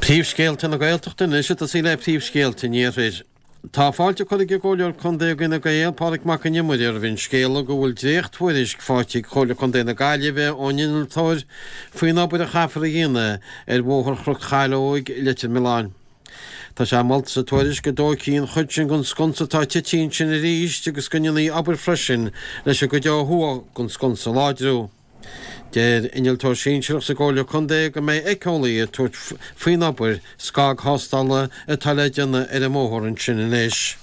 Príomhscéalta na Gaeltachtain is a sí le príomhscéalta níos. Tá fáilte chuige ggóir chun dé gine gael páric mac an nimmuir bhín scéala go bhfuil dréochthuiiris fáilte chola chun déna gaiile bheith óiniltáir faoin ábud a chafar a dhéine bhóthar chrucht chailóig litir Miláin. Tá sé malta sa tuairis go dócíín chuid sin gon sconsatá titín sin a ríist agus gonneí aber freisin leis go dethua gon sconsa láidrú. Déir iniltó síseach sa ggóla chundé go méid eicolaí a tuairt faoin ábhair scag hástála a taleideanna ar a móthir an sin inis.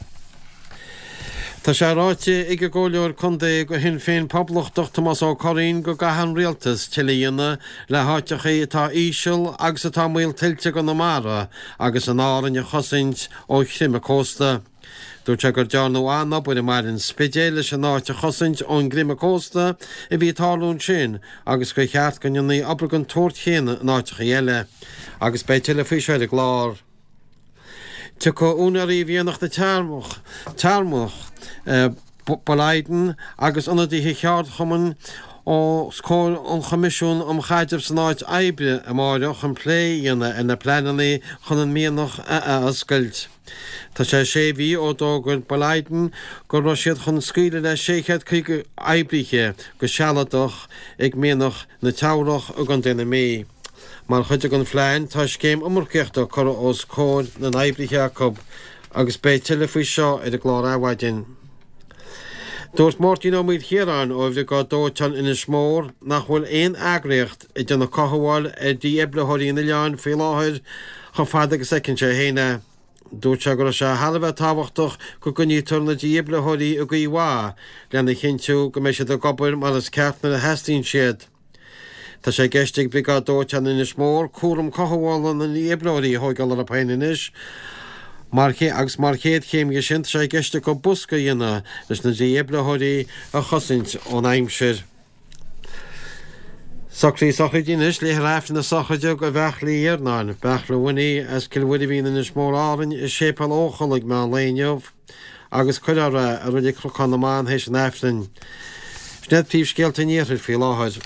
Tá sé ráite ag go ggóleoir chundé go hin féin poblachach Tomás Ó Corín go gahan rialtas tilíonna le háitechaí atá íseal agus atá mil tiltte go na mara agus an áran a chosaint ó chriime cósta. Dúirt gur dearnú anna buir mar an spidéile se náte chosaint ón Griime Cósta I bhí talún sin agus go cheart gan ní aber an tóirt chéine nátecha eile agus bei tiile fiseir a glár. Tu go únarí bhíonnach de tearmach Balaiden agus anadíthe cheart chuman ó scóil an chomisisiún chaidir san áid aibre a máireach an pléíanana ina pleanaí chun an míonach a scoilt. Tá sé bhí ó dógur Balaiden go siad chun scuile le séchead chuige aibriche go sealadach ag míonach na teabhrach a gan déna mé. Mar chuide an phléin tá céim umorceachta chu os cóir na aibriche Jacob agus bé tiile faoi seo ar a glár áhaidin. Dúirt Mórtín ó míad Chiarán ó bhí go dótean ina smór nach bhfuil éon agréocht I donna cothbháil ar dí eblethirí na leán fé láthir chu fada go secinte héine. Dúirt se gur se halbheith táhachtach go gonní turna dí eblethirí a go bhá lena chinú go mééis sé do gobar mar is ceartna a heistín siad. Tá sé geisteigh brí go dótean ina smór cuaram cothbháil na eblethirí thógáil a peininis, mar chéad chéimige sin sé geiste go busca dhéine leis na dí eblethirí a chosaint ón aimsir. Sacrí sochaidínis le raifn na sochaide go bheitlaí arnáin, bechla bhaí as cilhfuidir bhína na smór árainn is sépal óchalag me an léineh agus chuideara a ruidir cruchan amán hééis an eflin. Snead príomhscéalta níorir fí láthid.